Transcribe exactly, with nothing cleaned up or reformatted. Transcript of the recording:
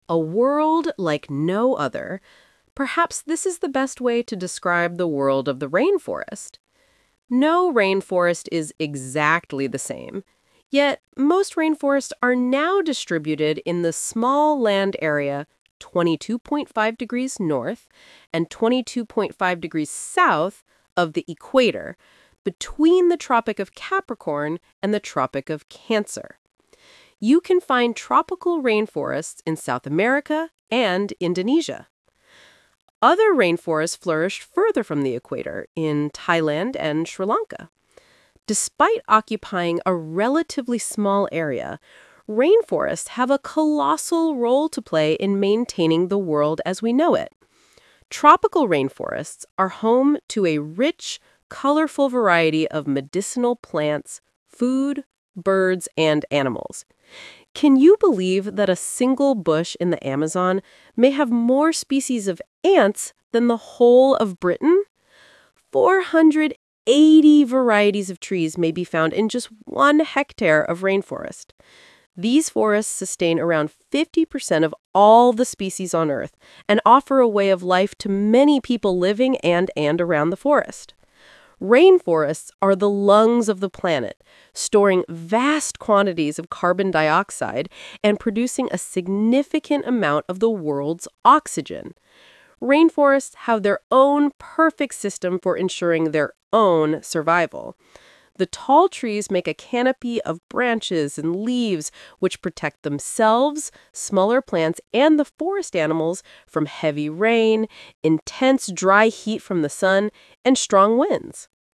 A world like no other. Perhaps this is the best way to describe the world of the rainforest. No rainforest is exactly the same. Yet, most rainforests are now distributed in the small land area twenty-two point five degrees north and twenty-two point five degrees south of the equator, between the Tropic of Capricorn and the Tropic of Cancer. You can find tropical rainforests in South America and Indonesia. Other rainforests flourished further from the equator in Thailand and Sri Lanka. Despite occupying a relatively small area, rainforests have a colossal role to play in maintaining the world as we know it. Tropical rainforests are home to a rich, colorful variety of medicinal plants, food, birds, and animals. Can you believe that a single bush in the Amazon may have more species of ants than the whole of Britain? four hundred eighty varieties of trees may be found in just one hectare of rainforest. These forests sustain around fifty percent of all the species on Earth and offer a way of life to many people living and and around the forest. Rainforests are the lungs of the planet, storing vast quantities of carbon dioxide and producing a significant amount of the world's oxygen. Rainforests have their own perfect system for ensuring their own survival. The tall trees make a canopy of branches and leaves which protect themselves, smaller plants, and the forest animals from heavy rain, intense dry heat from the sun, and strong winds.